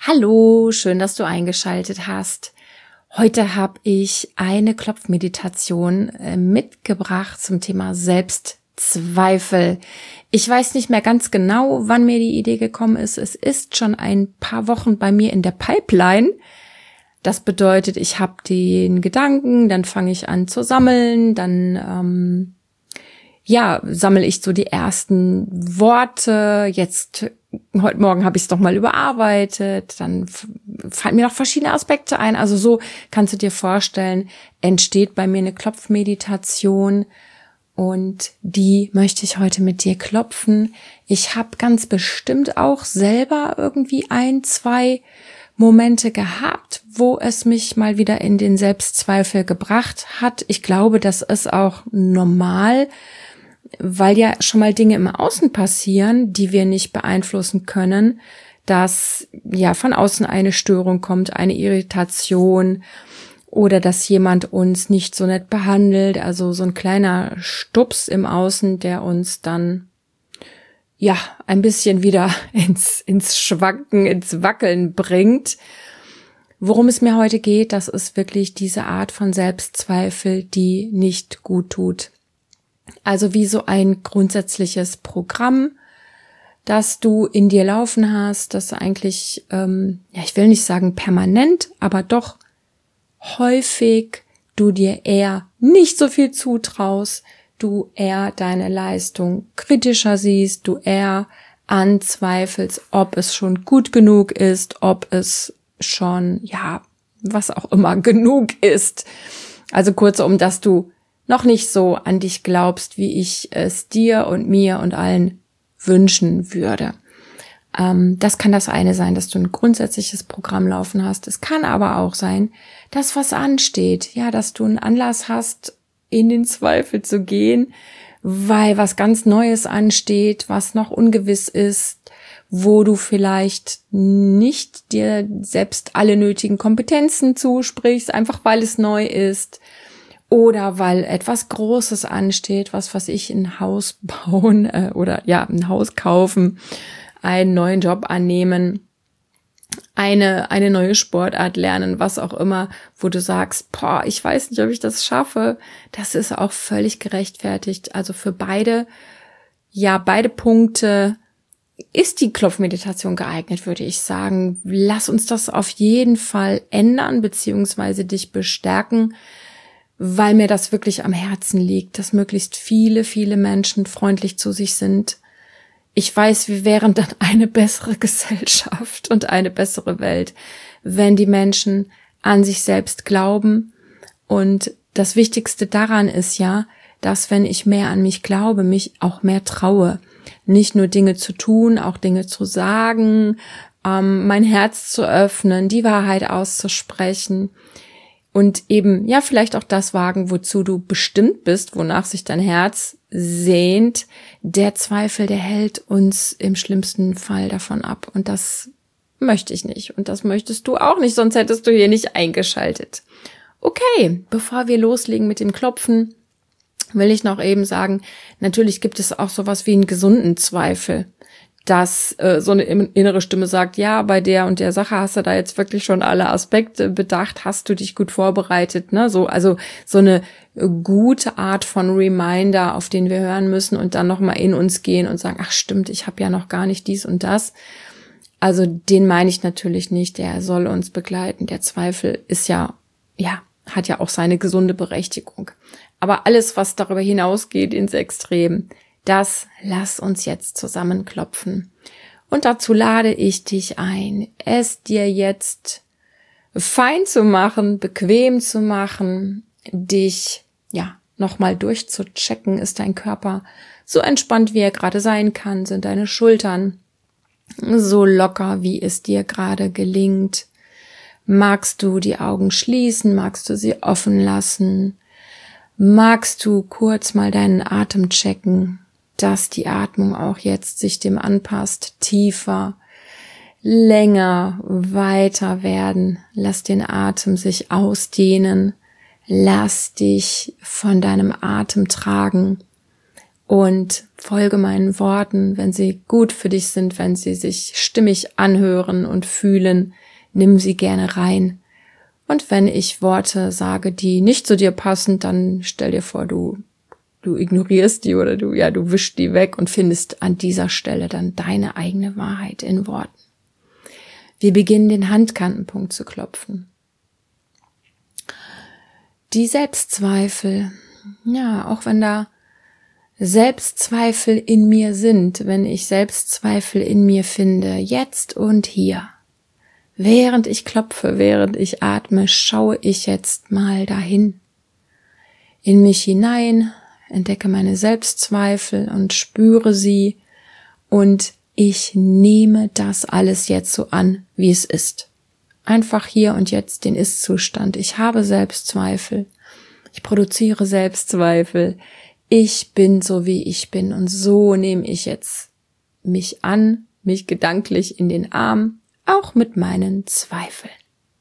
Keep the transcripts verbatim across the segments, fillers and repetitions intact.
Hallo, schön, dass du eingeschaltet hast. Heute habe ich eine Klopfmeditation mitgebracht zum Thema Selbstzweifel. Ich weiß nicht mehr ganz genau, wann mir die Idee gekommen ist. Es ist schon ein paar Wochen bei mir in der Pipeline. Das bedeutet, ich habe den Gedanken, dann fange ich an zu sammeln, dann ähm, ja, sammle ich so die ersten Worte. Jetzt, heute Morgen habe ich es nochmal überarbeitet. Dann fallen mir noch verschiedene Aspekte ein. Also so kannst du dir vorstellen, entsteht bei mir eine Klopfmeditation und die möchte ich heute mit dir klopfen. Ich habe ganz bestimmt auch selber irgendwie ein, zwei Momente gehabt, wo es mich mal wieder in den Selbstzweifel gebracht hat. Ich glaube, das ist auch normal, weil ja schon mal Dinge im Außen passieren, die wir nicht beeinflussen können, dass ja von außen eine Störung kommt, eine Irritation oder dass jemand uns nicht so nett behandelt, also so ein kleiner Stups im Außen, der uns dann ja ein bisschen wieder ins ins Schwanken, ins Wackeln bringt. Worum es mir heute geht, das ist wirklich diese Art von Selbstzweifel, die nicht gut tut. Also wie so ein grundsätzliches Programm, das du in dir laufen hast, das eigentlich, ähm, ja, ich will nicht sagen permanent, aber doch häufig du dir eher nicht so viel zutraust, du eher deine Leistung kritischer siehst, du eher anzweifelst, ob es schon gut genug ist, ob es schon, ja, was auch immer genug ist. Also kurzum, dass du noch nicht so an dich glaubst, wie ich es dir und mir und allen wünschen würde. Ähm, das kann das eine sein, dass du ein grundsätzliches Programm laufen hast. Es kann aber auch sein, dass was ansteht, ja, dass du einen Anlass hast, in den Zweifel zu gehen, weil was ganz Neues ansteht, was noch ungewiss ist, wo du vielleicht nicht dir selbst alle nötigen Kompetenzen zusprichst, einfach weil es neu ist. Oder weil etwas Großes ansteht, was was ich ein Haus bauen äh, oder ja ein Haus kaufen, einen neuen Job annehmen, eine eine neue Sportart lernen, was auch immer, wo du sagst, boah, ich weiß nicht, ob ich das schaffe. Das ist auch völlig gerechtfertigt. Also für beide, ja beide Punkte ist die Klopfmeditation geeignet, würde ich sagen. Lass uns das auf jeden Fall ändern beziehungsweise dich bestärken, weil mir das wirklich am Herzen liegt, dass möglichst viele, viele Menschen freundlich zu sich sind. Ich weiß, wir wären dann eine bessere Gesellschaft und eine bessere Welt, wenn die Menschen an sich selbst glauben. Und das Wichtigste daran ist ja, dass wenn ich mehr an mich glaube, mich auch mehr traue. Nicht nur Dinge zu tun, auch Dinge zu sagen, ähm, mein Herz zu öffnen, die Wahrheit auszusprechen. Und eben, ja, vielleicht auch das wagen, wozu du bestimmt bist, wonach sich dein Herz sehnt. Der Zweifel, der hält uns im schlimmsten Fall davon ab. Und das möchte ich nicht. Und das möchtest du auch nicht, sonst hättest du hier nicht eingeschaltet. Okay, bevor wir loslegen mit dem Klopfen, will ich noch eben sagen, natürlich gibt es auch sowas wie einen gesunden Zweifel, dass äh, so eine innere Stimme sagt, ja, bei der und der Sache hast du da jetzt wirklich schon alle Aspekte bedacht, hast du dich gut vorbereitet, ne? So, also so eine gute Art von Reminder, auf den wir hören müssen und dann nochmal in uns gehen und sagen, ach stimmt, ich habe ja noch gar nicht dies und das. Also den meine ich natürlich nicht, der soll uns begleiten. Der Zweifel ist ja, ja, hat ja auch seine gesunde Berechtigung. Aber alles, was darüber hinausgeht ins Extrem, das lass uns jetzt zusammenklopfen. Und dazu lade ich dich ein, es dir jetzt fein zu machen, bequem zu machen, dich, ja, nochmal durchzuchecken. Ist dein Körper so entspannt, wie er gerade sein kann? Sind deine Schultern so locker, wie es dir gerade gelingt? Magst du die Augen schließen? Magst du sie offen lassen? Magst du kurz mal deinen Atem checken, dass die Atmung auch jetzt sich dem anpasst, tiefer, länger, weiter werden. Lass den Atem sich ausdehnen. Lass dich von deinem Atem tragen und folge meinen Worten, wenn sie gut für dich sind, wenn sie sich stimmig anhören und fühlen, nimm sie gerne rein. Und wenn ich Worte sage, die nicht zu dir passen, dann stell dir vor, du du ignorierst die oder du ja, du wischst die weg und findest an dieser Stelle dann deine eigene Wahrheit in Worten. Wir beginnen den Handkantenpunkt zu klopfen. Die Selbstzweifel, ja, auch wenn da Selbstzweifel in mir sind, wenn ich Selbstzweifel in mir finde, jetzt und hier, während ich klopfe, während ich atme, schaue ich jetzt mal dahin, in mich hinein, entdecke meine Selbstzweifel und spüre sie und ich nehme das alles jetzt so an, wie es ist. Einfach hier und jetzt den Ist-Zustand. Ich habe Selbstzweifel. Ich produziere Selbstzweifel. Ich bin so, wie ich bin. Und so nehme ich jetzt mich an, mich gedanklich in den Arm, auch mit meinen Zweifeln.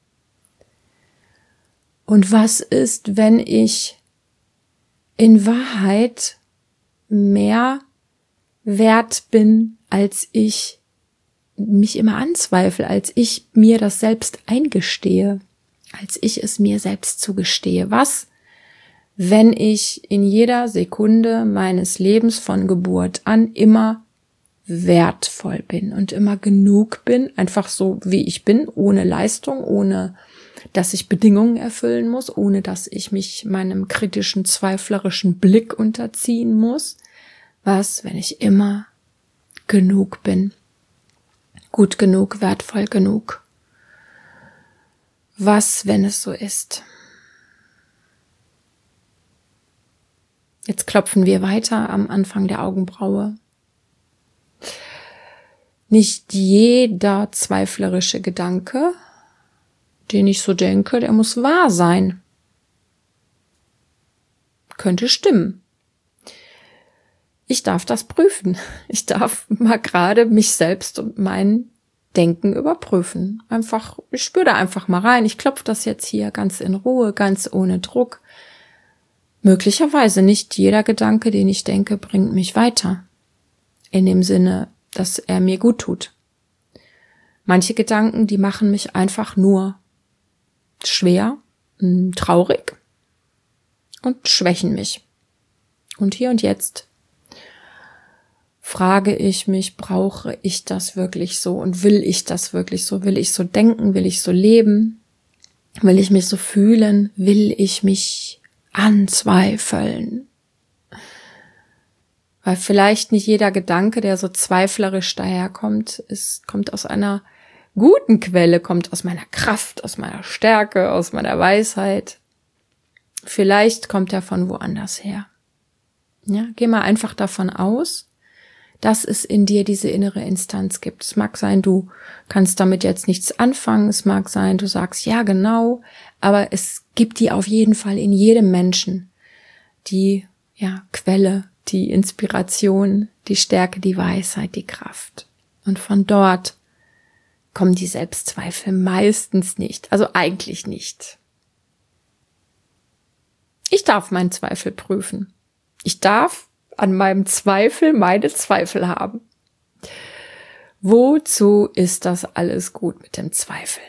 Und was ist, wenn ich in Wahrheit mehr wert bin, als ich mich immer anzweifle, als ich mir das selbst eingestehe, als ich es mir selbst zugestehe? Was, wenn ich in jeder Sekunde meines Lebens von Geburt an immer wertvoll bin und immer genug bin, einfach so wie ich bin, ohne Leistung, ohne dass ich Bedingungen erfüllen muss, ohne dass ich mich meinem kritischen, zweiflerischen Blick unterziehen muss? Was, wenn ich immer genug bin, gut genug, wertvoll genug? Was, wenn es so ist? Jetzt klopfen wir weiter am Anfang der Augenbraue. Nicht jeder zweiflerische Gedanke, den ich so denke, der muss wahr sein. Könnte stimmen. Ich darf das prüfen. Ich darf mal gerade mich selbst und mein Denken überprüfen. Einfach, ich spüre da einfach mal rein. Ich klopfe das jetzt hier ganz in Ruhe, ganz ohne Druck. Möglicherweise nicht jeder Gedanke, den ich denke, bringt mich weiter. In dem Sinne, dass er mir gut tut. Manche Gedanken, die machen mich einfach nur schwer, traurig und schwächen mich. Und hier und jetzt frage ich mich, brauche ich das wirklich so und will ich das wirklich so? Will ich so denken? Will ich so leben? Will ich mich so fühlen? Will ich mich anzweifeln? Weil vielleicht nicht jeder Gedanke, der so zweiflerisch daherkommt, ist, kommt aus einer guten Quelle, kommt aus meiner Kraft, aus meiner Stärke, aus meiner Weisheit. Vielleicht kommt er von woanders her. Ja, geh mal einfach davon aus, dass es in dir diese innere Instanz gibt. Es mag sein, du kannst damit jetzt nichts anfangen. Es mag sein, du sagst, ja genau, aber es gibt die auf jeden Fall in jedem Menschen. Die, ja, Quelle, die Inspiration, die Stärke, die Weisheit, die Kraft. Und von dort kommen die Selbstzweifel meistens nicht, also eigentlich nicht. Ich darf meinen Zweifel prüfen. Ich darf an meinem Zweifel meine Zweifel haben. Wozu ist das alles gut mit dem Zweifeln?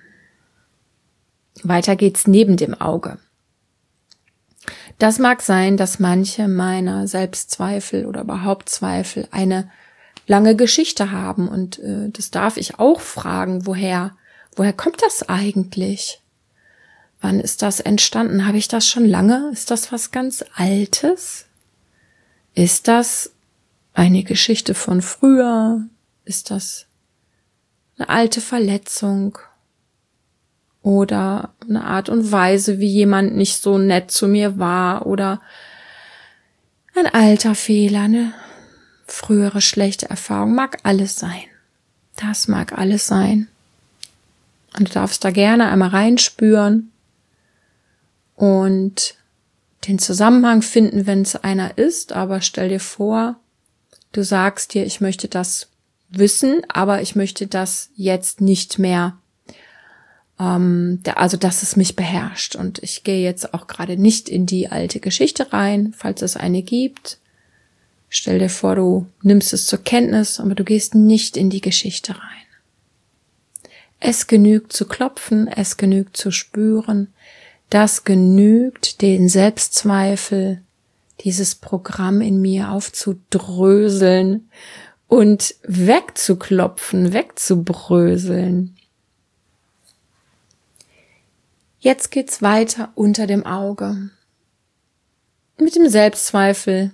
Weiter geht's neben dem Auge. Das mag sein, dass manche meiner Selbstzweifel oder überhaupt Zweifel eine lange Geschichte haben und äh, das darf ich auch fragen, woher, woher kommt das eigentlich? Wann ist das entstanden? Habe ich das schon lange? Ist das was ganz Altes? Ist das eine Geschichte von früher? Ist das eine alte Verletzung? Oder eine Art und Weise, wie jemand nicht so nett zu mir war? Oder ein alter Fehler, eine frühere schlechte Erfahrung? Mag alles sein. Das mag alles sein. Und du darfst da gerne einmal reinspüren und den Zusammenhang finden, wenn es einer ist. Aber stell dir vor, du sagst dir, ich möchte das wissen, aber ich möchte das jetzt nicht mehr, ähm, also dass es mich beherrscht. Und ich gehe jetzt auch gerade nicht in die alte Geschichte rein, falls es eine gibt. Stell dir vor, du nimmst es zur Kenntnis, aber du gehst nicht in die Geschichte rein. Es genügt zu klopfen, es genügt zu spüren, das genügt, den Selbstzweifel, dieses Programm in mir aufzudröseln und wegzuklopfen, wegzubröseln. Jetzt geht's weiter unter dem Auge. Mit dem Selbstzweifel.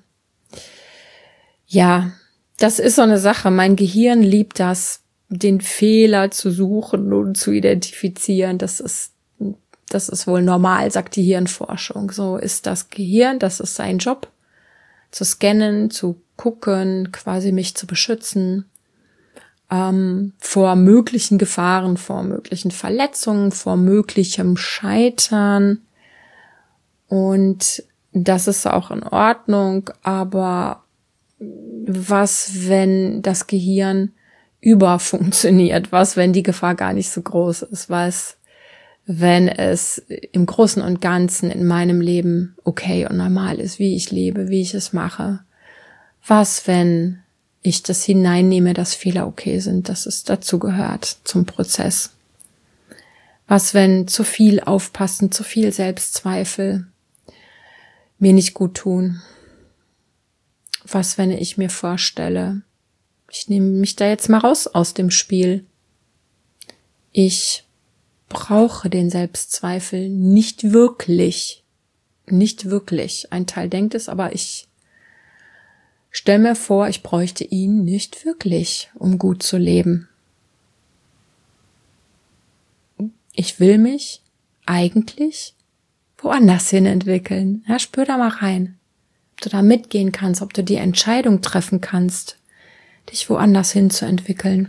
Ja, das ist so eine Sache. Mein Gehirn liebt das, den Fehler zu suchen und zu identifizieren. Das ist, das ist wohl normal, sagt die Hirnforschung. So ist das Gehirn, das ist sein Job, zu scannen, zu gucken, quasi mich zu beschützen, ähm, vor möglichen Gefahren, vor möglichen Verletzungen, vor möglichem Scheitern. Und das ist auch in Ordnung, aber was, wenn das Gehirn überfunktioniert? Was, wenn die Gefahr gar nicht so groß ist? Was, wenn es im Großen und Ganzen in meinem Leben okay und normal ist, wie ich lebe, wie ich es mache? Was, wenn ich das hineinnehme, dass Fehler okay sind, dass es dazugehört zum Prozess? Was, wenn zu viel Aufpassen, zu viel Selbstzweifel mir nicht gut tun? Was, wenn ich mir vorstelle, ich nehme mich da jetzt mal raus aus dem Spiel. Ich brauche den Selbstzweifel nicht wirklich. Nicht wirklich. Ein Teil denkt es, aber ich stelle mir vor, ich bräuchte ihn nicht wirklich, um gut zu leben. Ich will mich eigentlich woanders hin entwickeln. Ja, spür da mal rein. Ob du da mitgehen kannst, ob du die Entscheidung treffen kannst, dich woanders hin zu entwickeln.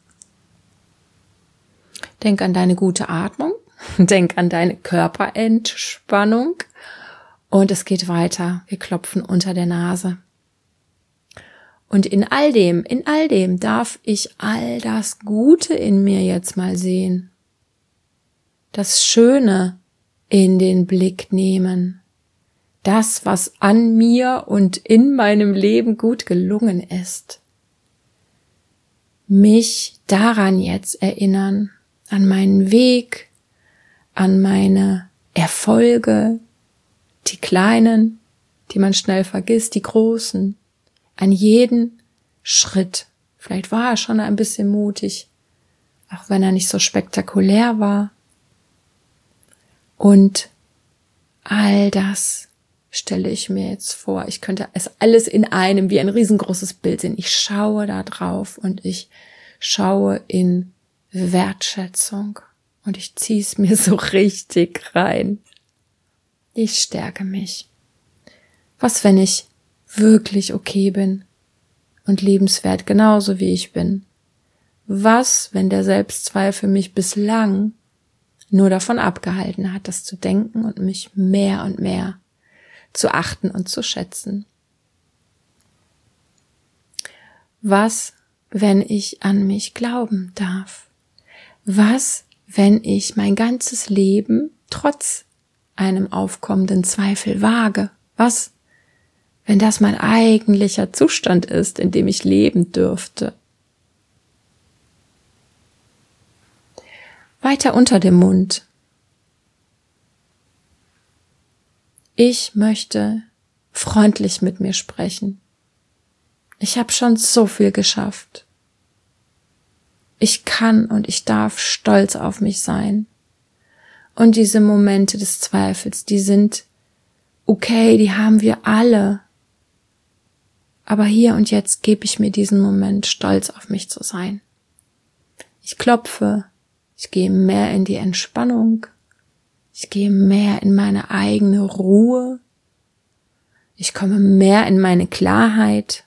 Denk an deine gute Atmung, denk an deine Körperentspannung und es geht weiter. Wir klopfen unter der Nase. Und in all dem, in all dem darf ich all das Gute in mir jetzt mal sehen. Das Schöne in den Blick nehmen. Das, was an mir und in meinem Leben gut gelungen ist. Mich daran jetzt erinnern, an meinen Weg, an meine Erfolge, die kleinen, die man schnell vergisst, die großen, an jeden Schritt. Vielleicht war er schon ein bisschen mutig, auch wenn er nicht so spektakulär war. Und all das stelle ich mir jetzt vor. Ich könnte es alles in einem, wie ein riesengroßes Bild sehen. Ich schaue da drauf und ich schaue in Wertschätzung und ich ziehe es mir so richtig rein. Ich stärke mich. Was, wenn ich wirklich okay bin und liebenswert, genauso wie ich bin? Was, wenn der Selbstzweifel mich bislang nur davon abgehalten hat, das zu denken und mich mehr und mehr zu achten und zu schätzen? Was, wenn ich an mich glauben darf? Was, wenn ich mein ganzes Leben trotz einem aufkommenden Zweifel wage? Was, wenn das mein eigentlicher Zustand ist, in dem ich leben dürfte? Weiter unter dem Mund. Ich möchte freundlich mit mir sprechen. Ich habe schon so viel geschafft. Ich kann und ich darf stolz auf mich sein. Und diese Momente des Zweifels, die sind okay, die haben wir alle. Aber hier und jetzt gebe ich mir diesen Moment, stolz auf mich zu sein. Ich klopfe, ich gehe mehr in die Entspannung, ich gehe mehr in meine eigene Ruhe, ich komme mehr in meine Klarheit.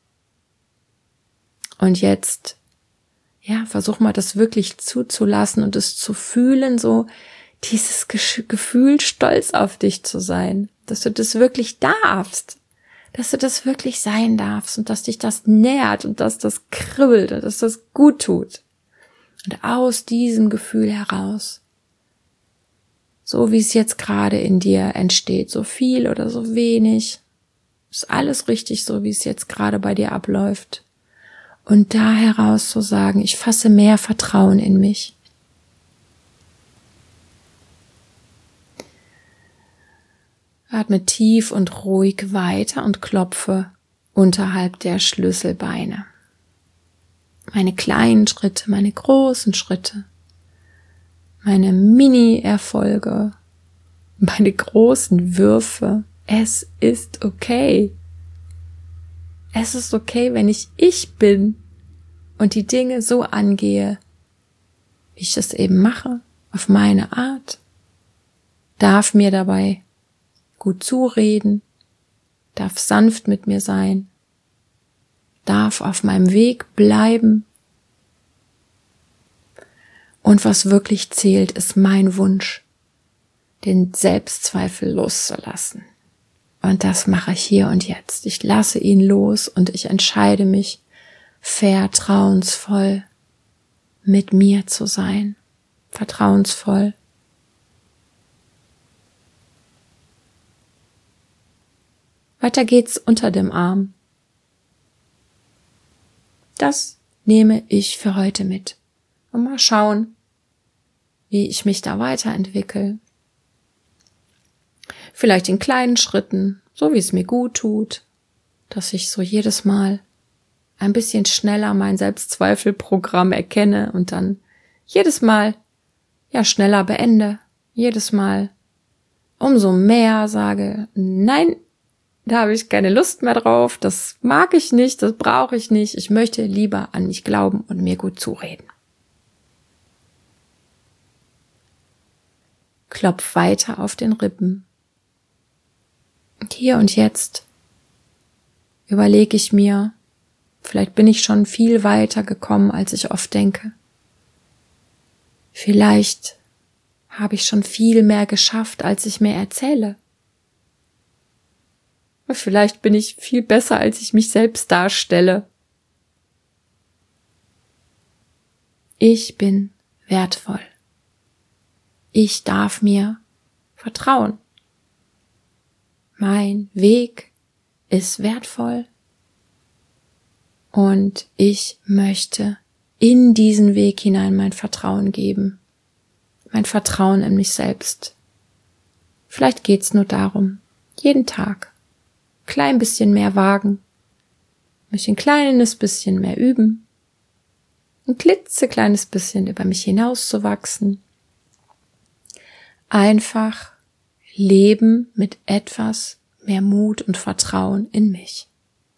Und jetzt, ja, versuch mal das wirklich zuzulassen und es zu fühlen, so dieses Gefühl, stolz auf dich zu sein, dass du das wirklich darfst, dass du das wirklich sein darfst und dass dich das nährt und dass das kribbelt und dass das gut tut. Und aus diesem Gefühl heraus, so wie es jetzt gerade in dir entsteht, so viel oder so wenig, Ist alles richtig so, wie es jetzt gerade bei dir abläuft. Und da heraus zu sagen, ich fasse mehr Vertrauen in mich. Atme tief und ruhig weiter und klopfe unterhalb der Schlüsselbeine. Meine kleinen Schritte, meine großen Schritte, meine Mini-Erfolge, meine großen Würfe. Es ist okay. Es ist okay, wenn ich ich bin und die Dinge so angehe, wie ich es eben mache, auf meine Art, darf mir dabei gut zureden, darf sanft mit mir sein, darf auf meinem Weg bleiben. Und was wirklich zählt, ist mein Wunsch, den Selbstzweifel loszulassen. Und das mache ich hier und jetzt. Ich lasse ihn los und ich entscheide mich, vertrauensvoll mit mir zu sein. Vertrauensvoll. Weiter geht's unter dem Arm. Das nehme ich für heute mit. Und mal schauen, wie ich mich da weiterentwickle. Vielleicht in kleinen Schritten, so wie es mir gut tut, dass ich so jedes Mal ein bisschen schneller mein Selbstzweifelprogramm erkenne und dann jedes Mal ja schneller beende, jedes Mal umso mehr sage, nein, da habe ich keine Lust mehr drauf, das mag ich nicht, das brauche ich nicht, ich möchte lieber an mich glauben und mir gut zureden. Klopf weiter auf den Rippen. Und hier und jetzt überlege ich mir, vielleicht bin ich schon viel weiter gekommen, als ich oft denke. Vielleicht habe ich schon viel mehr geschafft, als ich mir erzähle. Vielleicht bin ich viel besser, als ich mich selbst darstelle. Ich bin wertvoll. Ich darf mir vertrauen. Mein Weg ist wertvoll und ich möchte in diesen Weg hinein mein Vertrauen geben. Mein Vertrauen in mich selbst. Vielleicht geht's nur darum, jeden Tag ein klein bisschen mehr wagen, mich ein kleines bisschen mehr üben, ein klitzekleines bisschen über mich hinauszuwachsen. Einfach leben mit etwas mehr Mut und Vertrauen in mich.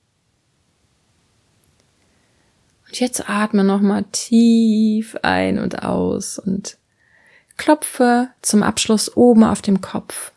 Und jetzt atme nochmal tief ein und aus und klopfe zum Abschluss oben auf dem Kopf.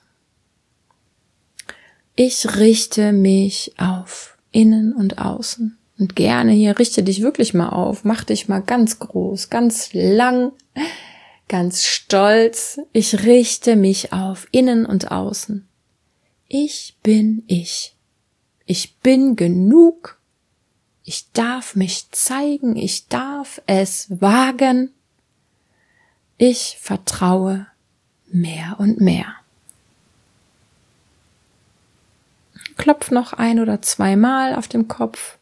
Ich richte mich auf, innen und außen. Und gerne hier, richte dich wirklich mal auf, mach dich mal ganz groß, ganz lang, ganz stolz. Ich richte mich auf, innen und außen. Ich bin ich. Ich bin genug. Ich darf mich zeigen. Ich darf es wagen. Ich vertraue mehr und mehr. Klopf noch ein oder zweimal auf dem Kopf.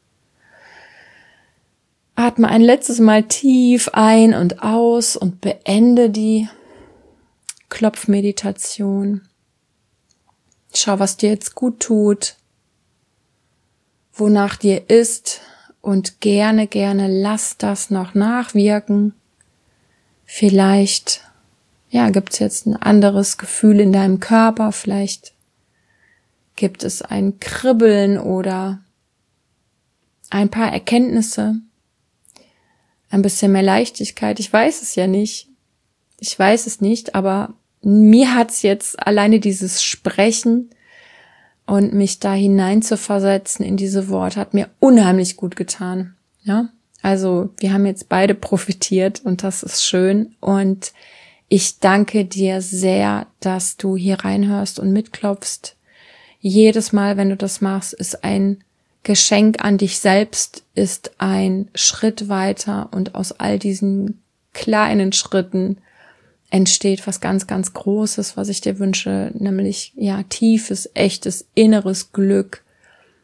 Atme ein letztes Mal tief ein und aus und beende die Klopfmeditation. Schau, was dir jetzt gut tut, wonach dir ist und gerne, gerne lass das noch nachwirken. Vielleicht, ja, gibt's jetzt ein anderes Gefühl in deinem Körper, vielleicht gibt es ein Kribbeln oder ein paar Erkenntnisse. Ein bisschen mehr Leichtigkeit. Ich weiß es ja nicht. Ich weiß es nicht, aber mir hat's jetzt alleine dieses Sprechen und mich da hinein zu versetzen in diese Worte hat mir unheimlich gut getan. Ja, also wir haben jetzt beide profitiert und das ist schön und ich danke dir sehr, dass du hier reinhörst und mitklopfst. Jedes Mal, wenn du das machst, ist ein Geschenk an dich selbst, ist ein Schritt weiter und aus all diesen kleinen Schritten entsteht was ganz, ganz Großes, was ich dir wünsche, nämlich ja tiefes, echtes, inneres Glück,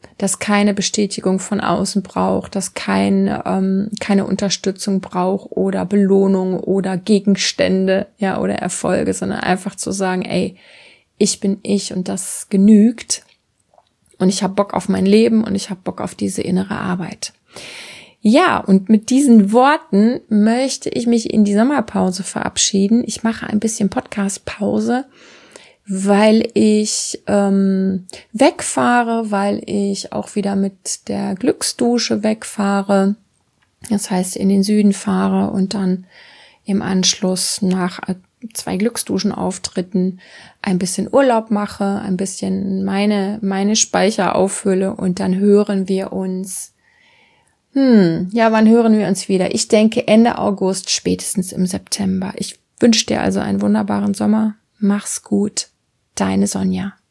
das keine Bestätigung von außen braucht, das kein, ähm, keine Unterstützung braucht oder Belohnung oder Gegenstände, ja, oder Erfolge, sondern einfach zu sagen, ey, ich bin ich und das genügt und ich habe Bock auf mein Leben und ich habe Bock auf diese innere Arbeit. Ja, und mit diesen Worten möchte ich mich in die Sommerpause verabschieden. Ich mache ein bisschen Podcast-Pause, weil ich ähm, wegfahre, weil ich auch wieder mit der Glücksdusche wegfahre. Das heißt, in den Süden fahre und dann im Anschluss nach zwei Glücksduschenauftritten ein bisschen Urlaub mache, ein bisschen meine meine Speicher auffülle und dann hören wir uns. Hm, ja, wann hören wir uns wieder? Ich denke Ende August, spätestens im September. Ich wünsche dir also einen wunderbaren Sommer. Mach's gut. Deine Sonja.